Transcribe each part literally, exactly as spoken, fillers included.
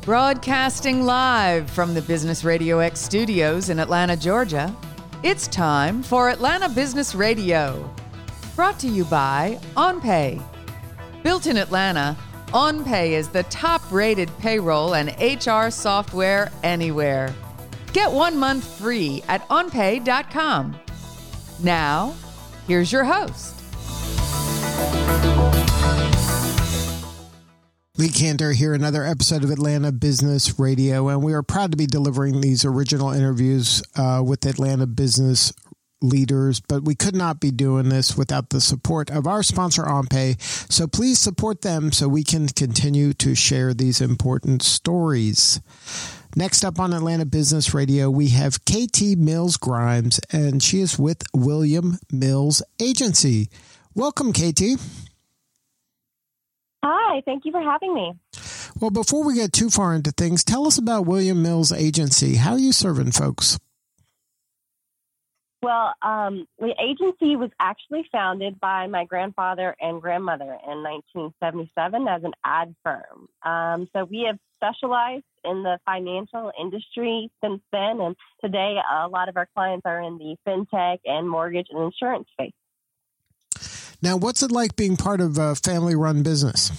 Broadcasting live from the Business Radio X studios in Atlanta, Georgia, it's time for Atlanta Business Radio. Brought to you by OnPay. Built in Atlanta, OnPay is the top-rated payroll and H R software anywhere. Get one month free at on pay dot com. Now, here's your host. Lee Cantor here, another episode of Atlanta Business Radio, and we are proud to be delivering these original interviews uh, with Atlanta business leaders, but we could not be doing this without the support of our sponsor, OnPay. So please support them so we can continue to share these important stories. Next up on Atlanta Business Radio, we have Katie Mills Grimes, and she is with William Mills Agency. Welcome, Katie. Hi, thank you for having me. Well, before we get too far into things, tell us about William Mills Agency. How are you serving folks? Well, um, the agency was actually founded by my grandfather and grandmother in nineteen seventy-seven as an ad firm. Um, so we have specialized in the financial industry since then, and today a lot of our clients are in the fintech and mortgage and insurance space. Now, what's it like being part of a family-run business?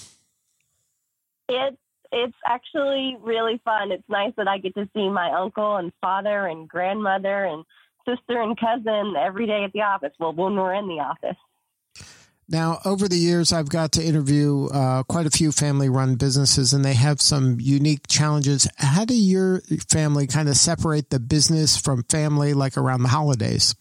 It's it's actually really fun. It's nice that I get to see my uncle and father and grandmother and sister and cousin every day at the office. Well, when we're in the office. Now, over the years, I've got to interview uh, quite a few family-run businesses, and they have some unique challenges. How do your family kind of separate the business from family, like around the holidays?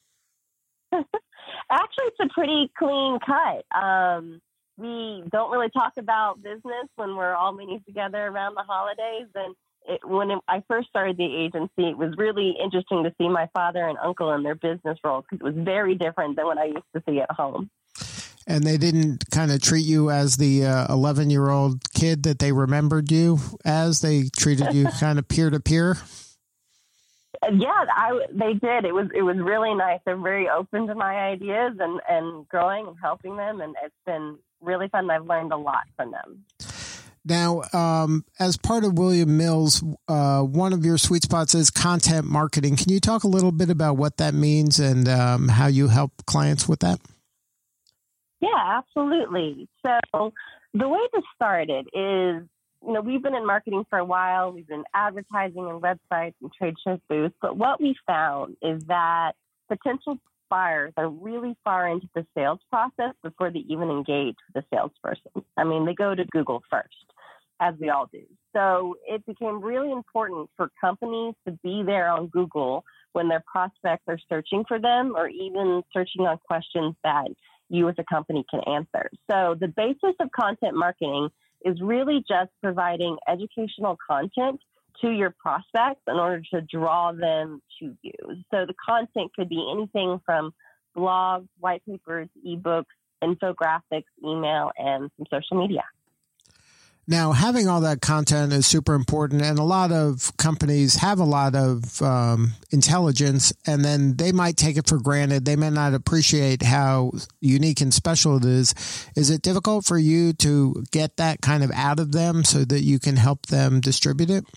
Actually, it's a pretty clean cut. Um, we don't really talk about business when we're all meeting together around the holidays. And it, when it, I first started the agency, it was really interesting to see my father and uncle in their business roles because it was very different than what I used to see at home. And they didn't kind of treat you as the uh, eleven-year-old kid that they remembered you as? They treated you kind of peer-to-peer? Yeah, I, they did. It was it was really nice. They're very open to my ideas and, and growing and helping them, and it's been really fun. I've learned a lot from them. Now, um, as part of William Mills, uh, one of your sweet spots is content marketing. Can you talk a little bit about what that means and um, how you help clients with that? Yeah, absolutely. So the way this started is, you know, we've been in marketing for a while. We've been advertising and websites and trade show booths. But what we found is that potential buyers are really far into the sales process before they even engage with the salesperson. I mean, they go to Google first, as we all do. So it became really important for companies to be there on Google when their prospects are searching for them or even searching on questions that you as a company can answer. So the basis of content marketing is really just providing educational content to your prospects in order to draw them to you. So the content could be anything from blogs, white papers, ebooks, infographics, email, and some social media. Now, having all that content is super important, and a lot of companies have a lot of um, intelligence, and then they might take it for granted. They may not appreciate how unique and special it is. Is it difficult for you to get that kind of out of them so that you can help them distribute it?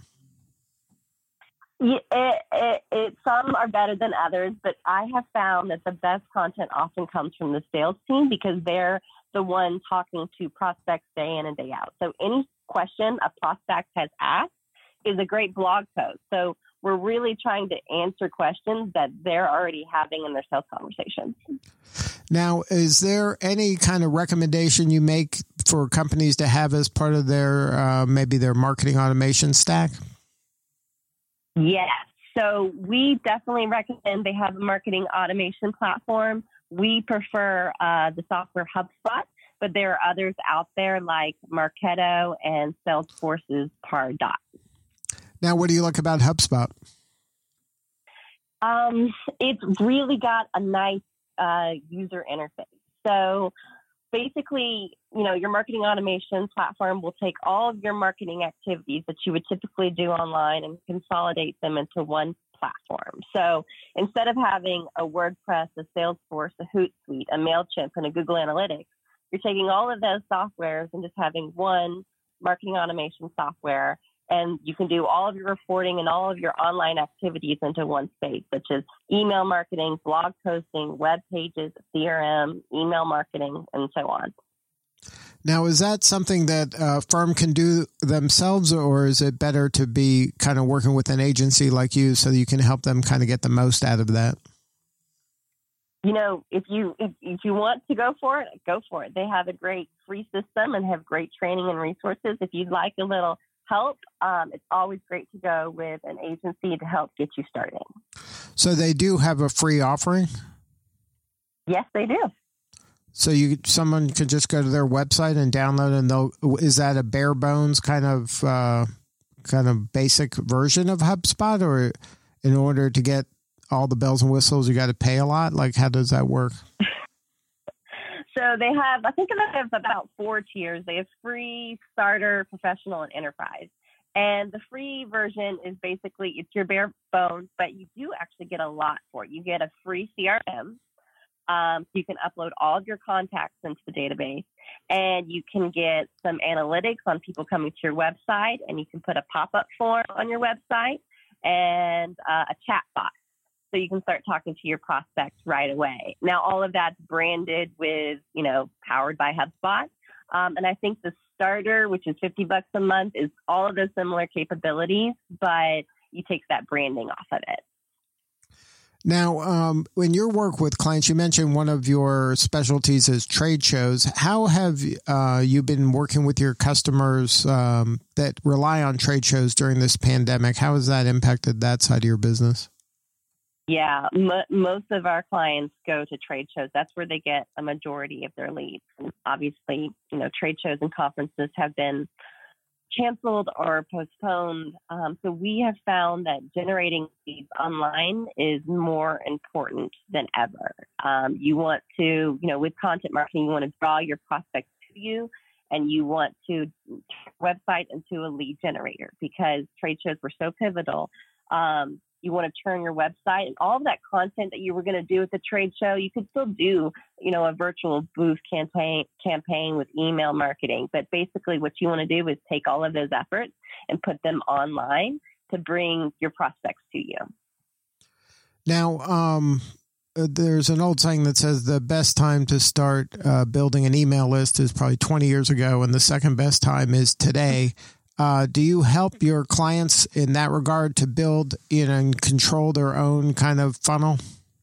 Yeah, it, it, it, some are better than others, but I have found that the best content often comes from the sales team because they're the one talking to prospects day in and day out. So any question a prospect has asked is a great blog post. So we're really trying to answer questions that they're already having in their sales conversations. Now, is there any kind of recommendation you make for companies to have as part of their, uh, maybe their marketing automation stack? Yes. So we definitely recommend they have a marketing automation platform. We prefer uh, the software HubSpot, but there are others out there like Marketo and Salesforce's Pardot. Now, what do you like about HubSpot? Um, it's really got a nice uh, user interface. So basically, you know, your marketing automation platform will take all of your marketing activities that you would typically do online and consolidate them into one platform. So instead of having a WordPress, a Salesforce, a Hootsuite, a MailChimp, and a Google Analytics, you're taking all of those softwares and just having one marketing automation software. And you can do all of your reporting and all of your online activities into one space, such as email marketing, blog posting, web pages, C R M, email marketing, and so on. Now, is that something that a firm can do themselves, or is it better to be kind of working with an agency like you so that you can help them kind of get the most out of that? You know, if you if, if you want to go for it, go for it. They have a great free system and have great training and resources. If you'd like a little help, um, it's always great to go with an agency to help get you started. So they do have a free offering? Yes, they do. So you someone could just go to their website and download, and they'll. Is that a bare bones kind of uh, kind of basic version of HubSpot, or in order to get all the bells and whistles, you got to pay a lot? Like, how does that work? So they have, I think they have about four tiers. They have free, starter, professional, and enterprise. And the free version is basically, it's your bare bones, but you do actually get a lot for it. You get a free C R M. Um, so you can upload all of your contacts into the database, and you can get some analytics on people coming to your website, and you can put a pop-up form on your website and uh, a chat box. So you can start talking to your prospects right away. Now, all of that's branded with, you know, powered by HubSpot. Um, and I think the starter, which is fifty bucks a month, is all of those similar capabilities, but you take that branding off of it. Now, um, when you work with clients, you mentioned one of your specialties is trade shows. How have uh, you been working with your customers um, that rely on trade shows during this pandemic? How has that impacted that side of your business? Yeah, m- most of our clients go to trade shows. That's where they get a majority of their leads. And obviously, you know, trade shows and conferences have been canceled or postponed. Um, so we have found that generating leads online is more important than ever. Um, you want to, you know, with content marketing, you want to draw your prospects to you, and you want to turn your website into a lead generator, because trade shows were so pivotal. Um, You want to turn your website and all of that content that you were going to do at the trade show, you could still do, you know, a virtual booth campaign campaign with email marketing. But basically what you want to do is take all of those efforts and put them online to bring your prospects to you. Now, um, there's an old saying that says the best time to start uh, building an email list is probably twenty years ago, and the second best time is today. Uh, do you help your clients in that regard to build, you know, and control their own kind of funnel?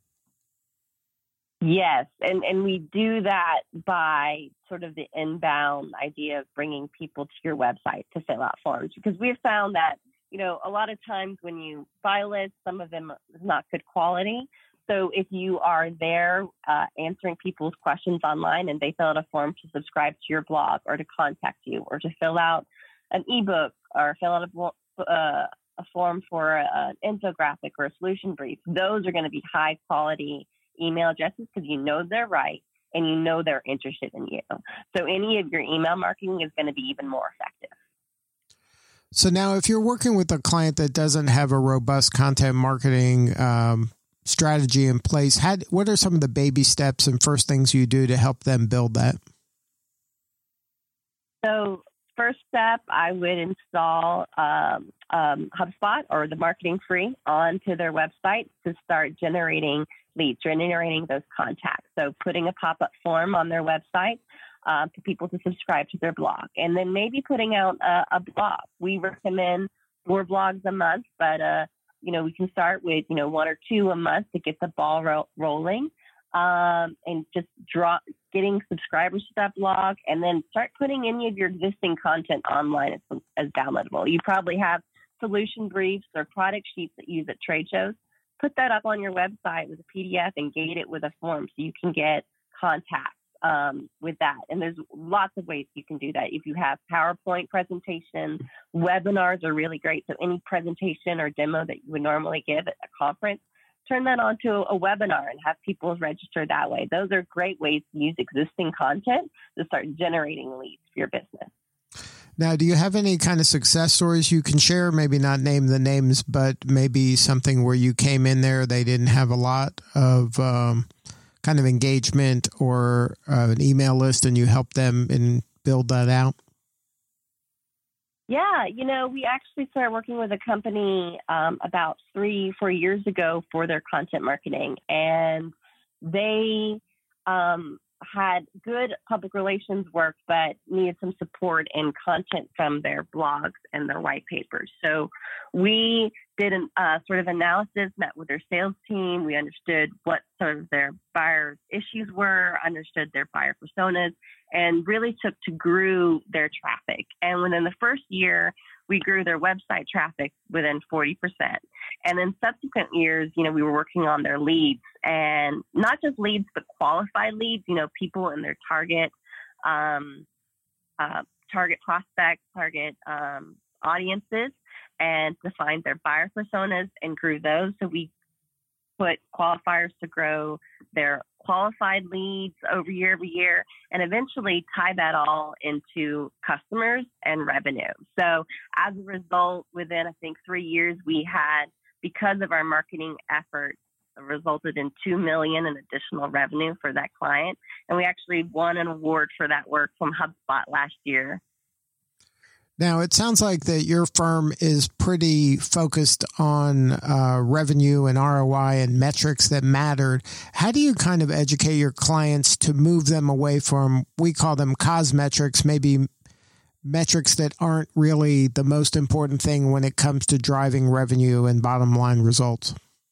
Yes, and, and we do that by sort of the inbound idea of bringing people to your website to fill out forms, because we've found that, you know, a lot of times when you buy lists, some of them is not good quality. So if you are there uh, answering people's questions online and they fill out a form to subscribe to your blog or to contact you or to fill out an ebook or fill out a, uh, a form for an infographic or a solution brief, those are going to be high quality email addresses because you know they're right and you know they're interested in you. So any of your email marketing is going to be even more effective. So now if you're working with a client that doesn't have a robust content marketing um, strategy in place, how, what are some of the baby steps and first things you do to help them build that? So first step, I would install um, um, HubSpot or the Marketing Free onto their website to start generating leads, generating those contacts. So putting a pop-up form on their website uh, for people to subscribe to their blog, and then maybe putting out a, a blog. We recommend four blogs a month, but uh, you know, we can start with, you know, one or two a month to get the ball ro- rolling. Um, and just draw, getting subscribers to that blog, and then start putting any of your existing content online as, as downloadable. You probably have solution briefs or product sheets that you use at trade shows. Put that up on your website with a P D F and gate it with a form so you can get contacts um, with that. And there's lots of ways you can do that. If you have PowerPoint presentations, webinars are really great. So any presentation or demo that you would normally give at a conference, turn that onto a webinar and have people register that way. Those are great ways to use existing content to start generating leads for your business. Now, do you have any kind of success stories you can share? Maybe not name the names, but maybe something where you came in there, they didn't have a lot of um, kind of engagement or uh, an email list, and you helped them and build that out? Yeah, you know, we actually started working with a company um, about three, four years ago for their content marketing, and they um, had good public relations work, but needed some support in content from their blogs and their white papers. So we did a uh, sort of analysis, met with their sales team. We understood what sort of their buyer issues were, understood their buyer personas, and really took to grew their traffic. And within the first year, we grew their website traffic within forty percent. And in subsequent years, you know, we were working on their leads, and not just leads, but qualified leads, you know, people in their target, um, uh, target prospects, target um, audiences, and defined their buyer personas and grew those. So we put qualifiers to grow their qualified leads over year over year, and eventually tie that all into customers and revenue. So as a result, within, I think, three years, we had, because of our marketing efforts, resulted in two million dollars in additional revenue for that client. And we actually won an award for that work from HubSpot last year. Now, it sounds like that your firm is pretty focused on uh, revenue and R O I and metrics that mattered. How do you kind of educate your clients to move them away from, we call them cosmetrics, maybe metrics that aren't really the most important thing when it comes to driving revenue and bottom line results?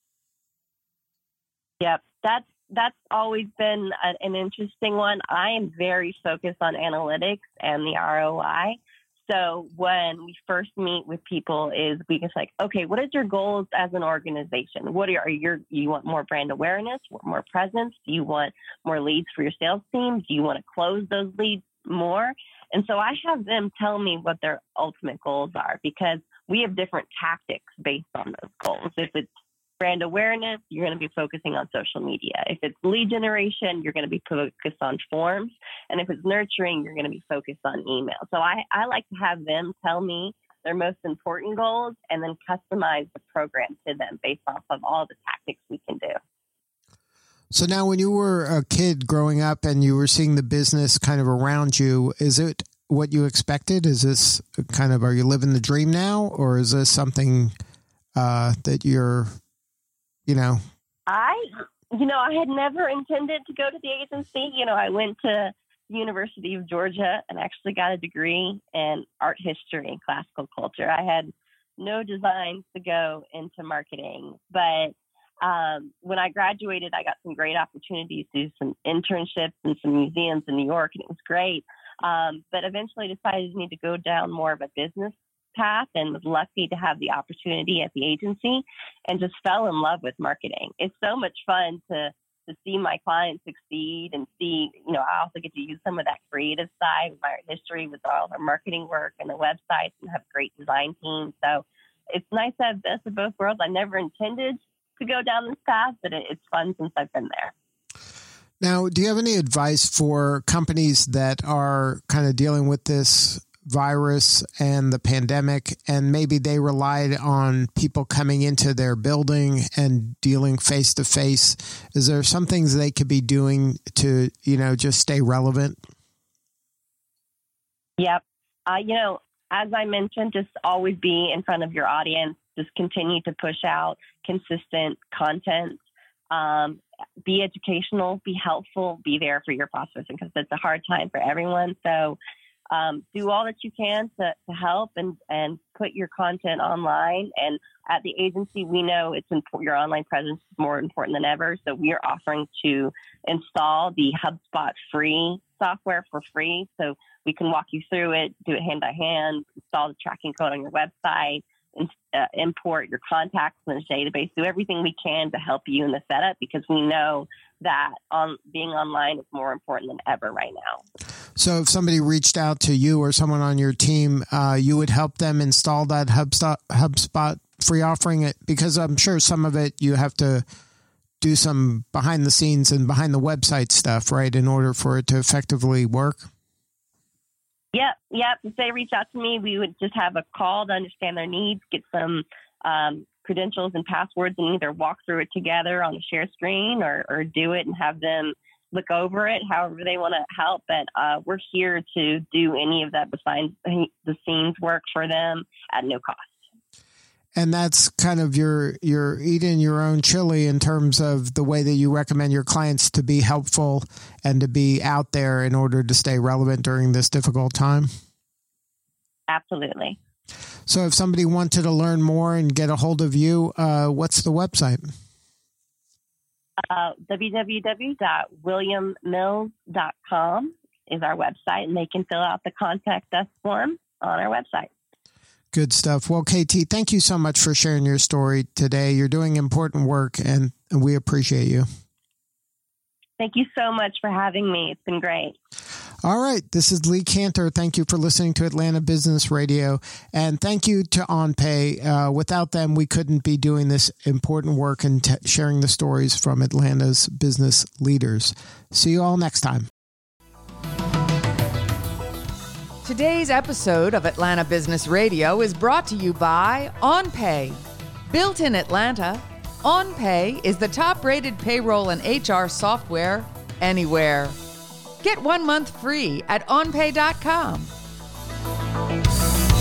Yep, that's that's always been a, an interesting one. I am very focused on analytics and the R O I. So when we first meet with people, is we just like, okay, what is your goals as an organization? What are your, you want more brand awareness, more presence? Do you want more leads for your sales team? Do you want to close those leads more? And so I have them tell me what their ultimate goals are, because we have different tactics based on those goals. If it's brand awareness, you're going to be focusing on social media. If it's lead generation, you're going to be focused on forms. And if it's nurturing, you're going to be focused on email. So I, I like to have them tell me their most important goals and then customize the program to them based off of all the tactics we can do. So now when you were a kid growing up and you were seeing the business kind of around you, is it what you expected? Is this kind of, are you living the dream now? Or is this something uh, that you're, you know? I, you know, I had never intended to go to the agency. You know, I went to the University of Georgia and actually got a degree in art history and classical culture. I had no designs to go into marketing, but um, when I graduated, I got some great opportunities to do some internships in some museums in New York, and it was great. Um, but eventually decided to need to go down more of a business path, and was lucky to have the opportunity at the agency, and just fell in love with marketing. It's so much fun to to see my clients succeed, and see, you know, I also get to use some of that creative side of my art history with all our marketing work and the websites, and have great design teams. So it's nice to have best of both worlds. I never intended to go down this path, but it, it's fun since I've been there. Now, do you have any advice for companies that are kind of dealing with this virus and the pandemic, and maybe they relied on people coming into their building and dealing face to face? Is there some things they could be doing to, you know, just stay relevant? Yep. Uh, you know, as I mentioned, just always be in front of your audience. Just continue to push out consistent content. Um, be educational, be helpful, be there for your prospects, because it's a hard time for everyone. So Um, do all that you can to, to help and, and put your content online. And at the agency, we know it's important, your online presence is more important than ever. So we are offering to install the HubSpot free software for free. So we can walk you through it, do it hand by hand, install the tracking code on your website, and, uh, import your contacts in the database, do everything we can to help you in the setup, because we know that on being online is more important than ever right now. So if somebody reached out to you or someone on your team, uh, you would help them install that HubSpot, HubSpot free offering? It, because I'm sure some of it you have to do some behind the scenes and behind the website stuff, right, in order for it to effectively work? Yep, yep. If they reach out to me, we would just have a call to understand their needs, get some um, credentials and passwords, and either walk through it together on the share screen, or, or do it and have them look over it, however they want to help. But uh, we're here to do any of that behind the scenes work for them at no cost. And that's kind of your, your eating your own chili in terms of the way that you recommend your clients to be helpful and to be out there in order to stay relevant during this difficult time. Absolutely. So if somebody wanted to learn more and get a hold of you, uh, what's the website? Uh, w w w dot william mills dot com is our website, and they can fill out the contact us form on our website. Good stuff. Well, K T, thank you so much for sharing your story today. You're doing important work, and, and we appreciate you. Thank you so much for having me. It's been great. All right. This is Lee Cantor. Thank you for listening to Atlanta Business Radio. And thank you to OnPay. Uh, without them, we couldn't be doing this important work and t- sharing the stories from Atlanta's business leaders. See you all next time. Today's episode of Atlanta Business Radio is brought to you by OnPay. Built in Atlanta, OnPay is the top-rated payroll and H R software anywhere. Get one month free at on pay dot com.